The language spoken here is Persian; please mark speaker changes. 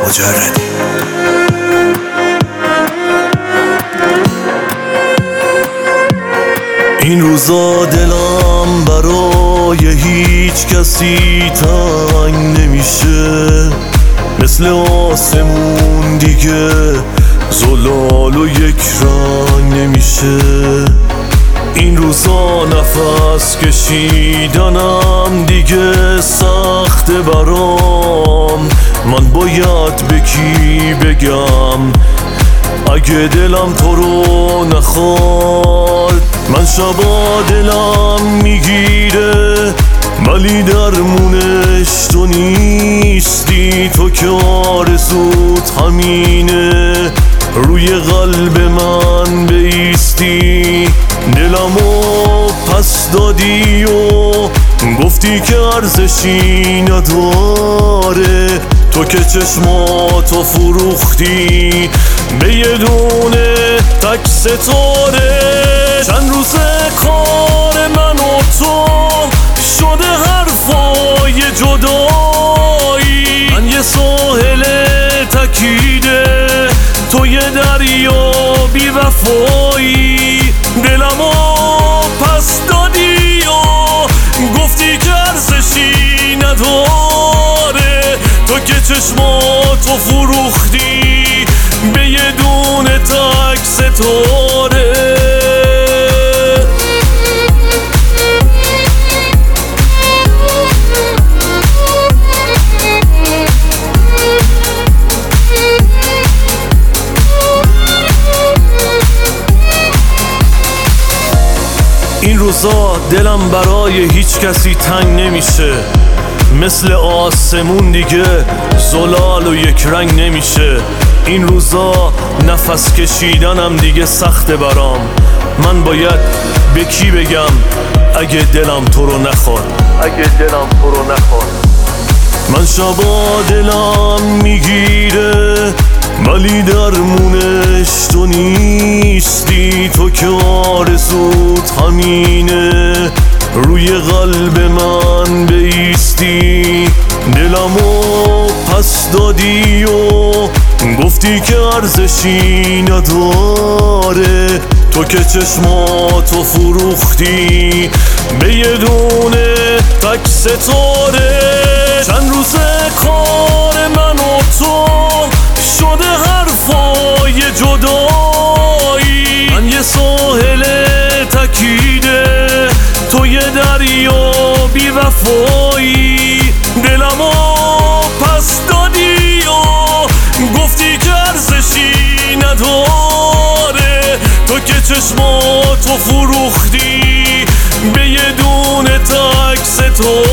Speaker 1: مجردی. این روزا دلم برای هیچ کسی تنگ نمیشه، مثل آسمون دیگه زلال و یک رنگ نمیشه. این روزا نفس کشیدنم دیگه سخته برام، من باید به کی بگم اگه دلم تو رو نخواد. من شبا دلم میگیره ولی درمونش تو نیستی، تو که آرزوت همینه روی قلب من بایستی. دلمو پس دادی و گفتی که ارزشی نداره، تو که چشماتو فروختی به یه دونه تک ستاره. چند روز کار من و تو شده حرفای جدایی، من یه ساحل تکیده تو یه دریا بی وفایی. دلمو پس دادی و گفتی که ارزشی نداره، تو که چشماتو فروختی به یه دونه تک ستاره. این روزا دلم برای هیچ کسی تنگ نمیشه، مثل آسمون دیگه زلال و یک رنگ نمیشه. این روزا نفس کشیدنم دیگه سخته برام، من باید به کی بگم اگه دلم تو رو نخواد. من شبا دلم میگیره ولی درمونش تو نیستی، تو که آرزوت همینه روی قلب من بایستی. دلمو پس دادی و گفتی که ارزشی نداره، تو که چشماتو فروختی به یه دونه تک ستاره. چند روز کار من و تو شده حرفای جدایی، من یه ساحل تکیده تو یه دریا بی وفایی. دلمو پس دادی و گفتی که ارزشی نداره، تو که چشماتو فروختی به یه دونه تک ستاره.